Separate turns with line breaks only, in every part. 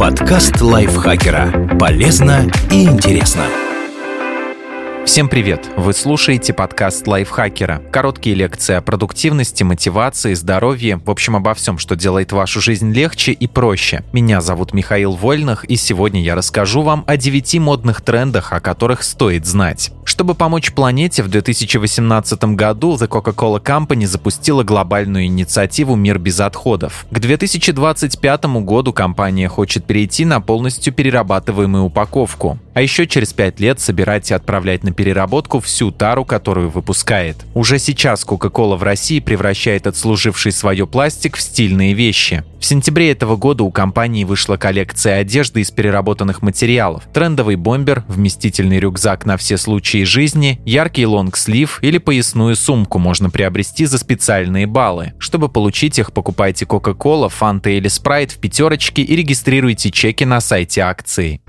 Подкаст лайфхакера. Полезно и интересно.
Всем привет! Вы слушаете подкаст лайфхакера. Короткие лекции о продуктивности, мотивации, здоровье, в общем, обо всем, что делает вашу жизнь легче и проще. Меня зовут Михаил Вольных, и сегодня я расскажу вам о 9 модных трендах, о которых стоит знать. Чтобы помочь планете, в 2018 году The Coca-Cola Company запустила глобальную инициативу «Мир без отходов». К 2025 году компания хочет перейти на полностью перерабатываемую упаковку. А еще через 5 лет собирать и отправлять на переработку всю тару, которую выпускает. Уже сейчас Coca-Cola в России превращает отслуживший свое пластик в стильные вещи. В сентябре этого года у компании вышла коллекция одежды из переработанных материалов. Трендовый бомбер, вместительный рюкзак на все случаи жизни, яркий лонгслив или поясную сумку можно приобрести за специальные баллы. Чтобы получить их, покупайте Coca-Cola, Fanta или Sprite в пятерочке и регистрируйте чеки на сайте акции.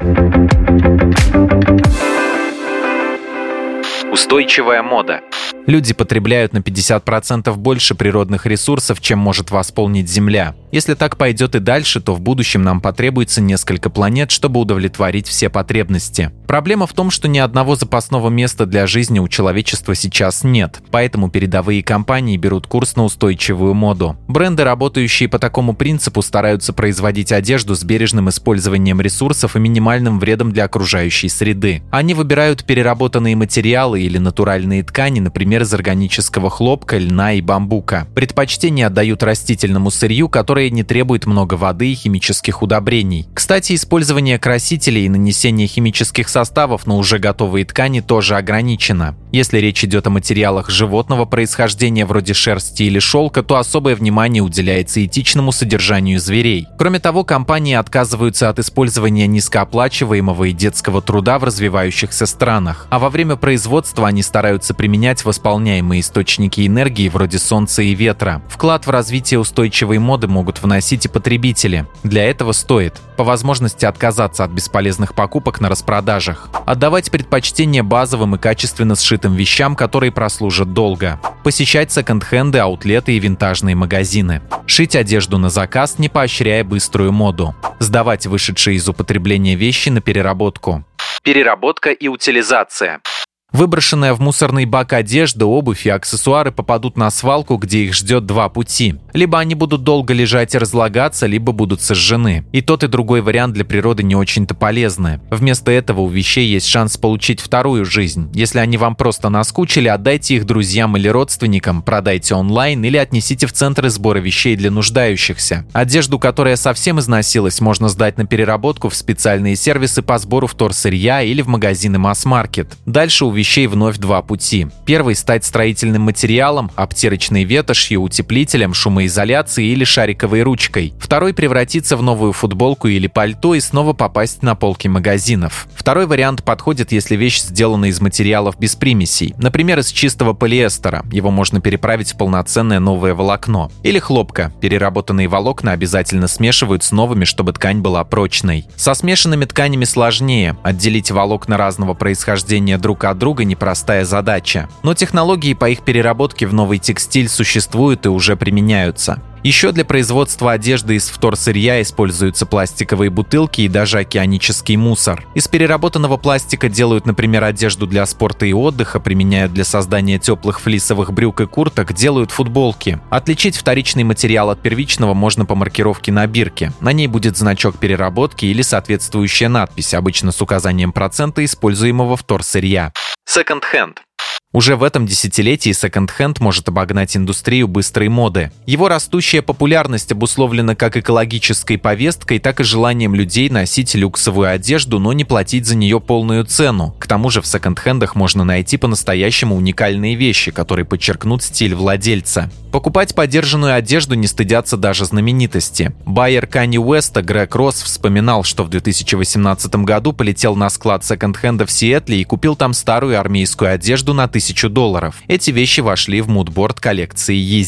Устойчивая мода. Люди потребляют на 50% больше природных ресурсов, чем может восполнить Земля. Если так пойдет и дальше, то в будущем нам потребуется несколько планет, чтобы удовлетворить все потребности. Проблема в том, что ни одного запасного места для жизни у человечества сейчас нет, поэтому передовые компании берут курс на устойчивую моду. Бренды, работающие по такому принципу, стараются производить одежду с бережным использованием ресурсов и минимальным вредом для окружающей среды. Они выбирают переработанные материалы или натуральные ткани, например, из органического хлопка, льна и бамбука. Предпочтение отдают растительному сырью, которое не требует много воды и химических удобрений. Кстати, использование красителей и нанесение химических составов на уже готовые ткани тоже ограничено. Если речь идет о материалах животного происхождения вроде шерсти или шелка, то особое внимание уделяется этичному содержанию зверей. Кроме того, компании отказываются от использования низкооплачиваемого и детского труда в развивающихся странах, а во время производства они стараются применять восполняемые источники энергии вроде солнца и ветра. Вклад в развитие устойчивой моды могут вносить и потребители. Для этого стоит по возможности отказаться от бесполезных покупок на распродажах, отдавать предпочтение базовым и качественно сшитым вещам, которые прослужат долго, посещать секонд-хенды, аутлеты и винтажные магазины, шить одежду на заказ, не поощряя быструю моду, сдавать вышедшие из употребления вещи на переработку. Переработка и утилизация. Выброшенная в мусорный бак одежда, обувь и аксессуары попадут на свалку, где их ждет два пути. Либо они будут долго лежать и разлагаться, либо будут сожжены. И тот, и другой вариант для природы не очень-то полезны. Вместо этого у вещей есть шанс получить вторую жизнь. Если они вам просто наскучили, отдайте их друзьям или родственникам, продайте онлайн или отнесите в центры сбора вещей для нуждающихся. Одежду, которая совсем износилась, можно сдать на переработку в специальные сервисы по сбору вторсырья или в магазины масс-маркет. Дальше у вещей вновь два пути. Первый – стать строительным материалом, обтирочной ветошью, утеплителем, шумоизоляцией или шариковой ручкой. Второй – превратиться в новую футболку или пальто и снова попасть на полки магазинов. Второй вариант подходит, если вещь сделана из материалов без примесей, например, из чистого полиэстера. Его можно переправить в полноценное новое волокно. Или хлопка. Переработанные волокна обязательно смешивают с новыми, чтобы ткань была прочной. Со смешанными тканями сложнее. Отделить волокна разного происхождения друг от друга непростая задача. Но технологии по их переработке в новый текстиль существуют и уже применяются. Еще для производства одежды из вторсырья используются пластиковые бутылки и даже океанический мусор. Из переработанного пластика делают, например, одежду для спорта и отдыха, применяют для создания теплых флисовых брюк и курток, делают футболки. Отличить вторичный материал от первичного можно по маркировке на бирке. На ней будет значок переработки или соответствующая надпись, обычно с указанием процента используемого вторсырья. Секонд-хенд. Уже в этом десятилетии секонд-хенд может обогнать индустрию быстрой моды. Его растущая популярность обусловлена как экологической повесткой, так и желанием людей носить люксовую одежду, но не платить за нее полную цену. К тому же в секонд-хендах можно найти по-настоящему уникальные вещи, которые подчеркнут стиль владельца. Покупать подержанную одежду не стыдятся даже знаменитости. Байер Канье Уэста Грег Росс вспоминал, что в 2018 году полетел на склад секонд-хенда в Сиэтле и купил там старую армейскую одежду на $1000. Эти вещи вошли в мудборд коллекции Yeezy.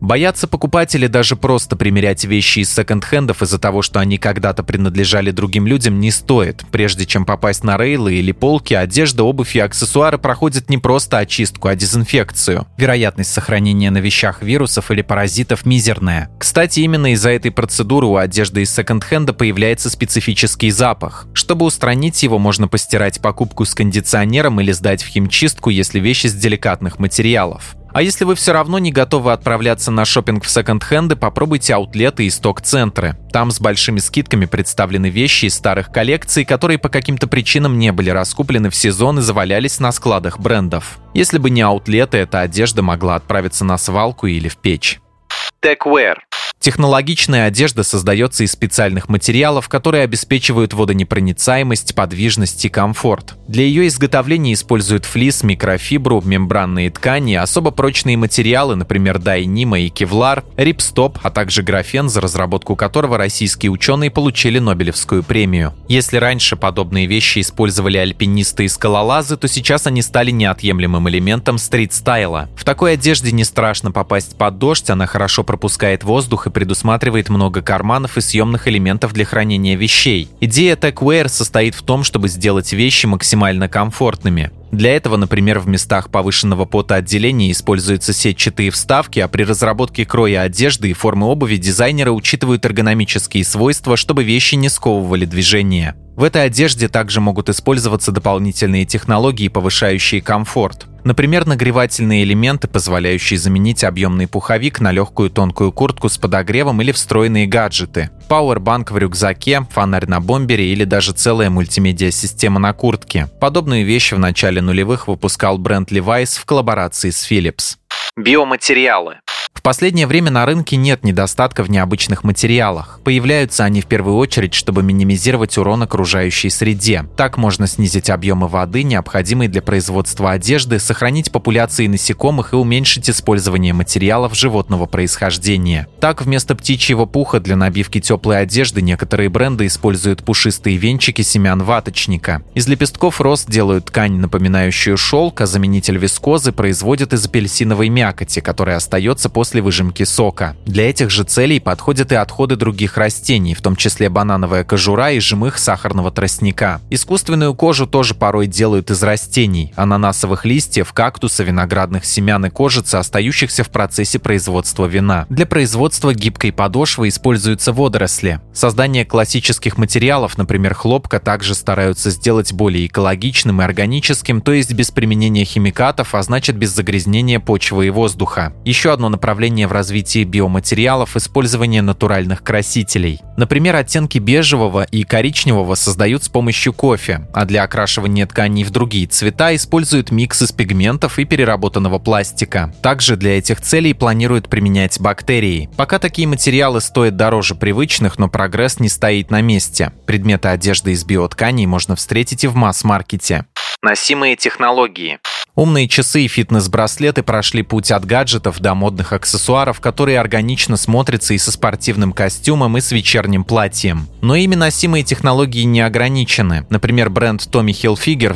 Боятся покупатели даже просто примерять вещи из секонд-хендов из-за того, что они когда-то принадлежали другим людям, не стоит. Прежде чем попасть на рейлы или полки, одежда, обувь и аксессуары проходят не просто очистку, а дезинфекцию. Вероятность сохранения на вещах вирусов или паразитов мизерная. Кстати, именно из-за этой процедуры у одежды из секонд-хенда появляется специфический запах. Чтобы устранить его, можно постирать покупку с кондиционером или сдать в химчистку, если вещи из деликатных материалов. А если вы все равно не готовы отправляться на шопинг в секонд-хенды, попробуйте аутлеты и сток-центры. Там с большими скидками представлены вещи из старых коллекций, которые по каким-то причинам не были раскуплены в сезон и завалялись на складах брендов. Если бы не аутлеты, эта одежда могла отправиться на свалку или в печь. Techwear. Технологичная одежда создается из специальных материалов, которые обеспечивают водонепроницаемость, подвижность и комфорт. Для ее изготовления используют флис, микрофибру, мембранные ткани, особо прочные материалы, например, дайнима и кевлар, рипстоп, а также графен, за разработку которого российские ученые получили Нобелевскую премию. Если раньше подобные вещи использовали альпинисты и скалолазы, то сейчас они стали неотъемлемым элементом стрит-стайла. В такой одежде не страшно попасть под дождь, она хорошо пропускает воздух и предусматривает много карманов и съемных элементов для хранения вещей. Идея Techwear состоит в том, чтобы сделать вещи максимально комфортными. Для этого, например, в местах повышенного потоотделения используются сетчатые вставки, а при разработке кроя одежды и формы обуви дизайнеры учитывают эргономические свойства, чтобы вещи не сковывали движение. В этой одежде также могут использоваться дополнительные технологии, повышающие комфорт. Например, нагревательные элементы, позволяющие заменить объемный пуховик на легкую тонкую куртку с подогревом или встроенные гаджеты. Пауэрбанк в рюкзаке, фонарь на бомбере или даже целая мультимедиа-система на куртке. Подобные вещи в начале нулевых выпускал бренд Levi's в коллаборации с Philips. Биоматериалы. В последнее время на рынке нет недостатка в необычных материалах. Появляются они в первую очередь, чтобы минимизировать урон окружающей среде. Так можно снизить объемы воды, необходимые для производства одежды, сохранить популяции насекомых и уменьшить использование материалов животного происхождения. Так, вместо птичьего пуха для набивки теплой одежды некоторые бренды используют пушистые венчики семян ваточника. Из лепестков роз делают ткань, напоминающую шелк, а заменитель вискозы производят из апельсиновой мякоти, которая остается после выжимки сока. Для этих же целей подходят и отходы других растений, в том числе банановая кожура и жмых сахарного тростника. Искусственную кожу тоже порой делают из растений: ананасовых листьев, кактуса, виноградных семян и кожицы, остающихся в процессе производства вина. Для производства гибкой подошвы используются водоросли. Создание классических материалов, например, хлопка, также стараются сделать более экологичным и органическим, то есть без применения химикатов, а значит без загрязнения почвы и воздуха. Еще одно направление в развитии биоматериалов – использование натуральных красителей. Например, оттенки бежевого и коричневого создают с помощью кофе, а для окрашивания тканей в другие цвета используют микс из пигментов и переработанного пластика. Также для этих целей планируют применять бактерии. Пока такие материалы стоят дороже привычных, но прогресс не стоит на месте. Предметы одежды из биотканей можно встретить и в масс-маркете. Носимые технологии. Умные часы и фитнес-браслеты прошли путь от гаджетов до модных аксессуаров, которые органично смотрятся и со спортивным костюмом, и с вечерним платьем. Но ими носимые технологии не ограничены. Например, бренд Tommy Hilfiger в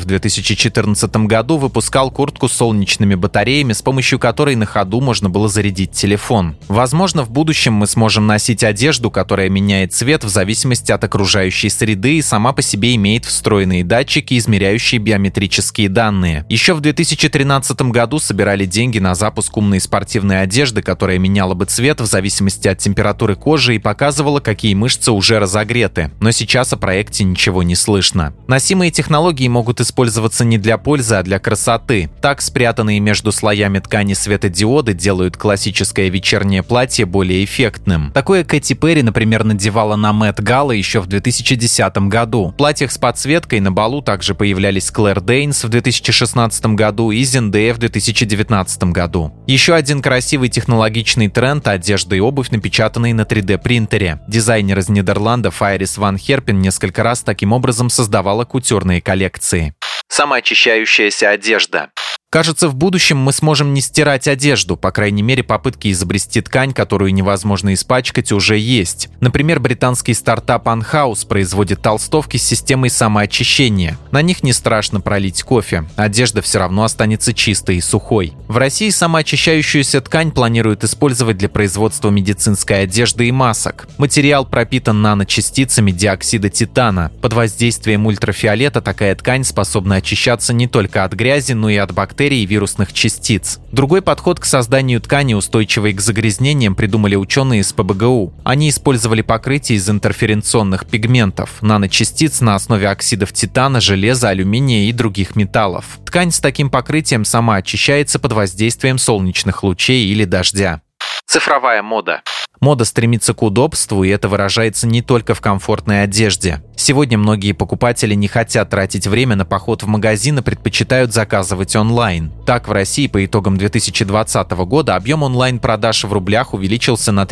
2014 году выпускал куртку с солнечными батареями, с помощью которой на ходу можно было зарядить телефон. Возможно, в будущем мы сможем носить одежду, которая меняет цвет в зависимости от окружающей среды и сама по себе имеет встроенные датчики, измеряющие биометрические данные. Еще в 2013 году собирали деньги на запуск умной спортивной одежды, которая меняла бы цвет в зависимости от температуры кожи и показывала, какие мышцы уже разогреты. Но сейчас о проекте ничего не слышно. Носимые технологии могут использоваться не для пользы, а для красоты. Так, спрятанные между слоями ткани светодиоды делают классическое вечернее платье более эффектным. Такое Кэти Перри, например, надевала на Met Gala еще в 2010 году. В платьях с подсветкой на балу также появлялись Клэр Дейнс в 2016 году и Зендея в 2019 году. Еще один красивый технологичный тренд – одежда и обувь, напечатанные на 3D-принтере. Дизайнер из Нидерландов Айрис Ван Херпен несколько раз таким образом создавала кутюрные коллекции. Самоочищающаяся одежда. Кажется, в будущем мы сможем не стирать одежду, по крайней мере, попытки изобрести ткань, которую невозможно испачкать, уже есть. Например, британский стартап Unhouse производит толстовки с системой самоочищения. На них не страшно пролить кофе, одежда все равно останется чистой и сухой. В России самоочищающуюся ткань планируют использовать для производства медицинской одежды и масок. Материал пропитан наночастицами диоксида титана. Под воздействием ультрафиолета такая ткань способна очищаться не только от грязи, но и от бактерий и вирусных частиц. Другой подход к созданию ткани, устойчивой к загрязнениям, придумали ученые из ПБГУ. Они использовали покрытие из интерференционных пигментов, наночастиц на основе оксидов титана, железа, алюминия и других металлов. Ткань с таким покрытием сама очищается под воздействием солнечных лучей или дождя. Цифровая мода. Мода стремится к удобству, и это выражается не только в комфортной одежде. Сегодня многие покупатели не хотят тратить время на поход в магазин и предпочитают заказывать онлайн. Так, в России по итогам 2020 года объем онлайн-продаж в рублях увеличился на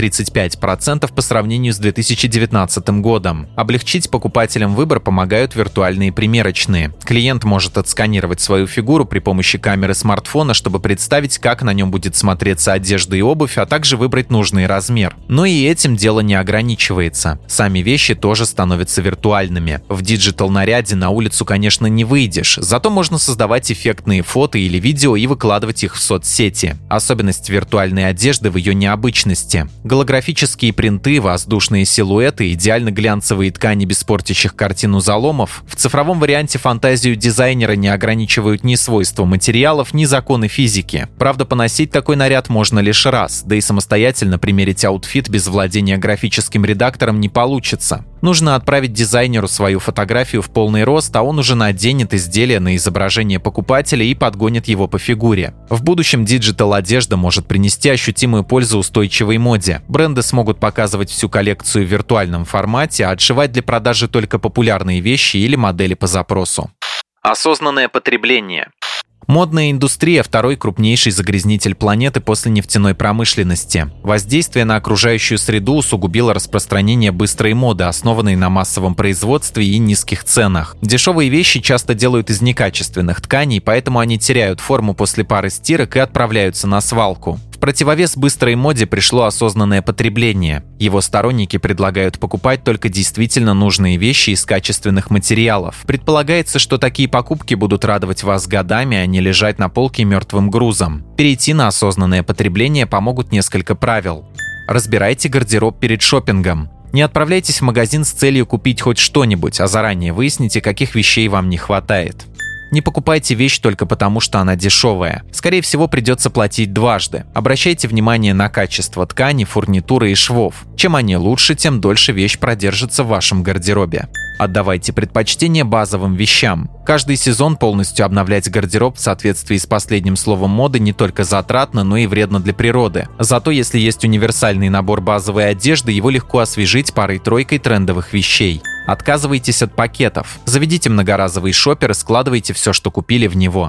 35% по сравнению с 2019 годом. Облегчить покупателям выбор помогают виртуальные примерочные. Клиент может отсканировать свою фигуру при помощи камеры смартфона, чтобы представить, как на нем будет смотреться одежда и обувь, а также выбрать нужный размер. Но и этим дело не ограничивается. Сами вещи тоже становятся виртуальными. В диджитал-наряде на улицу, конечно, не выйдешь, зато можно создавать эффектные фото или видео и выкладывать их в соцсети. Особенность виртуальной одежды в ее необычности. Голографические принты, воздушные силуэты, идеально глянцевые ткани без портящих картину заломов. В цифровом варианте фантазию дизайнера не ограничивают ни свойства материалов, ни законы физики. Правда, поносить такой наряд можно лишь раз, да и самостоятельно примерить аутфит без владения графическим редактором не получится. Нужно отправить дизайнеру свою фотографию в полный рост, а он уже наденет изделие на изображение покупателя и подгонит его по фигуре. В будущем диджитал-одежда может принести ощутимую пользу устойчивой моде. Бренды смогут показывать всю коллекцию в виртуальном формате, а отшивать для продажи только популярные вещи или модели по запросу. Осознанное потребление. Модная индустрия – второй крупнейший загрязнитель планеты после нефтяной промышленности. Воздействие на окружающую среду усугубило распространение быстрой моды, основанной на массовом производстве и низких ценах. Дешевые вещи часто делают из некачественных тканей, поэтому они теряют форму после пары стирок и отправляются на свалку. В противовес быстрой моде пришло осознанное потребление. Его сторонники предлагают покупать только действительно нужные вещи из качественных материалов. Предполагается, что такие покупки будут радовать вас годами, а не лежать на полке мертвым грузом. Перейти на осознанное потребление помогут несколько правил. Разбирайте гардероб перед шопингом. Не отправляйтесь в магазин с целью купить хоть что-нибудь, а заранее выясните, каких вещей вам не хватает. Не покупайте вещь только потому, что она дешевая. Скорее всего, придется платить дважды. Обращайте внимание на качество ткани, фурнитуры и швов. Чем они лучше, тем дольше вещь продержится в вашем гардеробе. Отдавайте предпочтение базовым вещам. Каждый сезон полностью обновлять гардероб в соответствии с последним словом моды не только затратно, но и вредно для природы. Зато если есть универсальный набор базовой одежды, его легко освежить парой-тройкой трендовых вещей. Отказывайтесь от пакетов. Заведите многоразовый шопер и складывайте все, что купили, в него.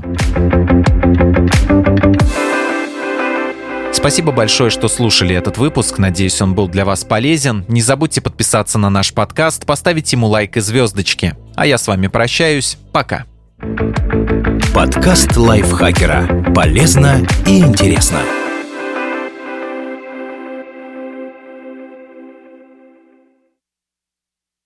Спасибо большое, что слушали этот выпуск. Надеюсь, он был для вас полезен. Не забудьте подписаться на наш подкаст, поставить ему лайк и звездочки. А я с вами прощаюсь. Пока.
Подкаст лайфхакера. Полезно и интересно.